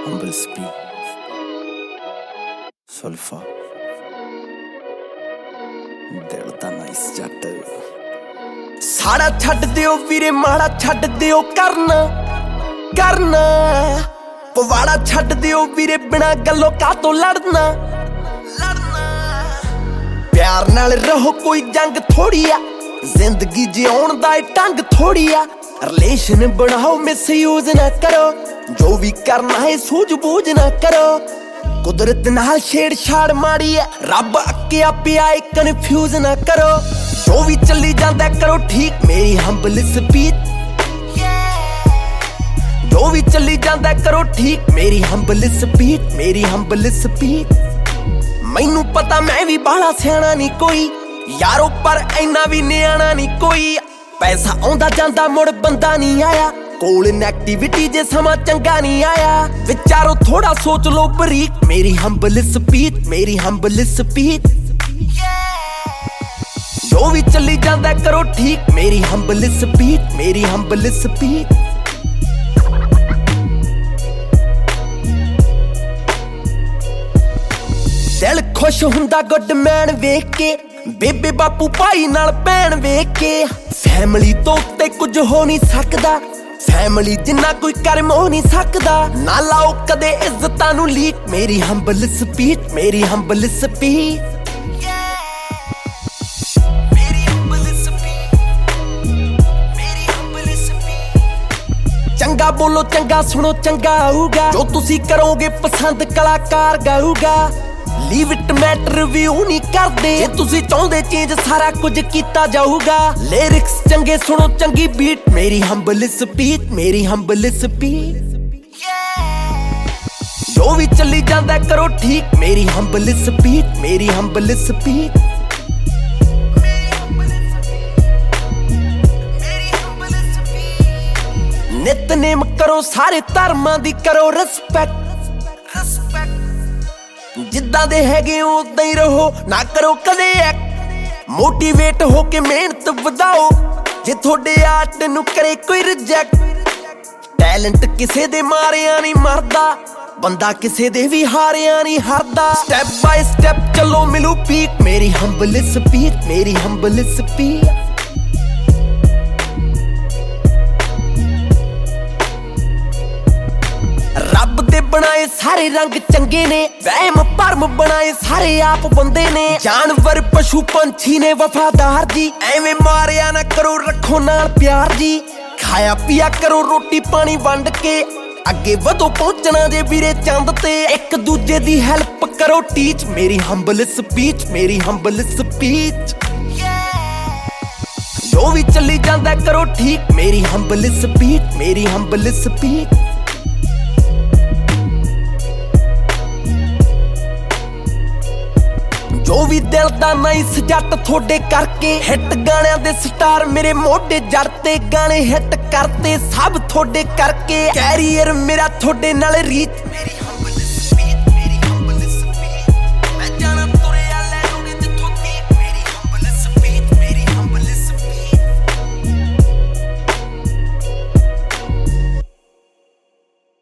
Humble speak ਸੁਲਫਾ ਦਿਲ ਦਾ nice ਜੱਟ ਸਾੜਾ ਛੱਡ ਦਿਓ ਵੀਰੇ ਮਾੜਾ ਛੱਡ ਦਿਓ ਕਰਨਾ ਪਵਾੜਾ ਛੱਡ ਦਿਓ ਵੀਰੇ ਬਿਨਾ ਗੱਲੋਂ ਕਾਤੋਂ ਲੜਨਾ ਪਿਆਰ ਨਾਲ ਰਹੋ ਕੋਈ ਜੰਗ ਥੋੜੀ ਆ ਜ਼ਿੰਦਗੀ ਜਿਉਣ ਦਾ ਢੰਗ ਥੋੜੀ ਆ ਰਿਲੇਸ਼ਨ ਬਣਾਓ ਮਿਸਯੂਜ਼ ਨਾ ਕਰੋ ਜੋ ਵੀ ਕਰਨਾ ਹੈ ਸੂਝ-ਬੂਝ ਨਾ ਕਰੋ ਕੁਦਰਤ ਨਾਲ ਛੇੜ-ਛਾੜ ਮਾੜੀ ਐ ਰੱਬ ਅੱਕਿਆ ਪਿਆ ਏ ਕਨਫਿਊਜ਼ ਨਾ ਕਰੋ ਜੋ ਵੀ ਚੱਲੀ ਜਾਂਦਾ ਕਰੋ ਠੀਕ ਮੇਰੀ ਹੰਬਲ ਸਪੀਚ ਜੋ ਵੀ ਚੱਲੀ ਜਾਂਦਾ ਕਰੋ ਠੀਕ ਮੇਰੀ ਹੰਬਲ ਸਪੀਚ ਮੈਨੂੰ ਪਤਾ ਮੈਂ ਵੀ ਬਾਹਲਾ ਸਿਆਣਾ ਨਹੀਂ ਕੋਈ ਯਾਰੋ ਪਰ ਇੰਨਾ ਵੀ ਨਿਆਣਾ ਨਹੀਂ ਕੋਈ ਪੈਸਾ ਆਉਂਦਾ ਜਾਂਦਾ ਮੁੜ ਬੰਦਾ ਨਹੀਂ ਆਇਆ ਕੋਲ ਨੈਗੇਟਿਵਿਟੀ ਜੇ ਸਮਾਂ ਚੰਗਾ ਨਹੀਂ ਆਇਆ ਵਿਚਾਰੋ ਥੋੜਾ ਸੋਚ ਲੋ ਬਰੀਕ ਮੇਰੀ ਹੰਬਲ ਸਪੀਚ ਜੋ ਵੀ ਚੱਲੀ ਜਾਂਦਾ ਕਰੋ ਠੀਕ ਮੇਰੀ ਹੰਬਲ ਸਪੀਚ ਦਿਲ ਖੁਸ਼ ਹੁੰਦਾ ਗੁੱਡ ਮੈਨ ਵੇਖ ਕੇ ਬੇਬੇ ਬਾਪੂ ਭਾਈ ਨਾਲ ਭੈਣ ਵੇਖ ਕੇ ਫੈਮਿਲੀ ਤੋਂ ਉੱਤੇ ਕੁਝ ਹੋ ਨਹੀਂ ਸਕਦਾ ਫੈਮਿਲੀ ਜਿੰਨਾ ਕੋਈ ਕਰਮ ਹੋ ਨਹੀਂ ਸਕਦਾ ਨਾ ਲਾਓ ਕਦੇ ਇੱਜ਼ਤਾਂ ਨੂੰ ਲੀਕ ਮੇਰੀ ਹੰਬਲ ਸਪੀਚ ਚੰਗਾ ਬੋਲੋ ਚੰਗਾ ਸੁਣੋ ਚੰਗਾ ਆਊਗਾ ਜੋ ਤੁਸੀਂ ਕਰੋਗੇ ਪਸੰਦ ਕਲਾਕਾਰ ਗਾਊਗਾ ਲੀਵ ਇਟ ਮੈਟਰ ਵਿਊ ਨਹੀਂ ਕਰਦੇ ਜੇ ਤੁਸੀਂ ਚਾਹੁੰਦੇ ਚੇਂਜ ਸਾਰਾ ਕੁਝ ਕੀਤਾ ਜਾਊਗਾ ਲਿਰਿਕਸ ਚੰਗੇ ਸੁਣੋ ਚੰਗੀ ਬੀਟ ਮੇਰੀ ਹੰਬਲ ਸਪੀਚ ਜੋ ਵੀ ਚੱਲੀ ਜਾਂਦਾ ਕਰੋ ਠੀਕ ਮੇਰੀ ਹੰਬਲ ਸਪੀਚ ਨਿਤਨੇਮ ਕਰੋ ਸਾਰੇ ਧਰਮਾਂ ਦੀ ਕਰੋ ਰਿਸਪੈਕਟ ਜਿੱਦਾਂ ਦੇ ਹੈਗੇ ਉਦਾਂ ਹੀ ਰਹੋ ਨਾ ਕਰੋ ਕਦੇ ਐਕਟ ਮੋਟੀਵੇਟ ਹੋ ਕੇ ਮਿਹਨਤ ਵਧਾਓ ਜੇ ਤੁਹਾਡੇ ਆਰਟ ਨੂੰ ਕਰੇ ਕੋਈ ਰਿਜੈਕਟ ਟੈਲੈਂਟ ਕਿਸੇ ਦੇ ਮਾਰਿਆ ਨਹੀਂ ਮਰਦਾ ਬੰਦਾ ਕਿਸੇ ਦੇ ਵੀ ਹਾਰਿਆ ਨਹੀਂ ਹਾਰਦਾ ਸਟੈਪ ਬਾਈ ਸਟੈਪ ਚੱਲੋ ਮਿਲੂ ਪੀਕ ਮੇਰੀ ਹੰਬਲ ਸਪੀਚ ਰੱਬ ਦੇ ਬਣਾਏ ਸਾਰੇ ਰੰਗ ਚੰਗੇ ਨੇ ਵਹਿਮ ਭਰਮ ਬਣਾਏ ਸਾਰੇ ਆਪ ਬੰਦੇ ਨੇ ਜਾਨਵਰ ਪਸ਼ੂ ਪੰਛੀ ਨੇ ਵਫਾਦਾਰ ਜੀ ਐਵੇਂ ਮਾਰਿਆ ਨਾ ਕਰੋ ਰੱਖੋ ਨਾਲ ਪਿਆਰ ਜੀ ਖਾਇਆ ਪੀਆ ਕਰੋ ਰੋਟੀ ਪਾਣੀ ਵੰਡ ਕੇ ਅੱਗੇ ਵਧੋ ਪਹੁੰਚਣਾ ਜੇ ਵੀਰੇ ਚੰਦ ਤੇ ਇੱਕ ਦੂਜੇ ਦੀ ਹੈਲਪ ਕਰੋ ਟੀਚ ਮੇਰੀ ਹੰਬਲ ਸਪੀਚ ਜੋ ਵੀ ਚੱਲੀ ਜਾਂਦਾ ਕਰੋ ਠੀਕ ਮੇਰੀ ਹੰਬਲ ਸਪੀਚ ਜੋ ਵੀ ਦਿਲ ਦਾ ਨਾਈਸ ਜੱਟ ਤੁਹਾਡੇ ਕਰਕੇ ਹਿੱਟ ਗਾਣਿਆਂ ਦੇ ਸਟਾਰ ਮੇਰੇ ਮੋਢੇ ਜੜ ਤੇ ਗਾਣੇ ਹਿੱਟ ਕਰਤੇ ਸਭ ਤੁਹਾਡੇ ਕਰਕੇ ਕੈਰੀਅਰ ਮੇਰਾ ਤੁਹਾਡੇ ਨਾਲ ਰੀਚ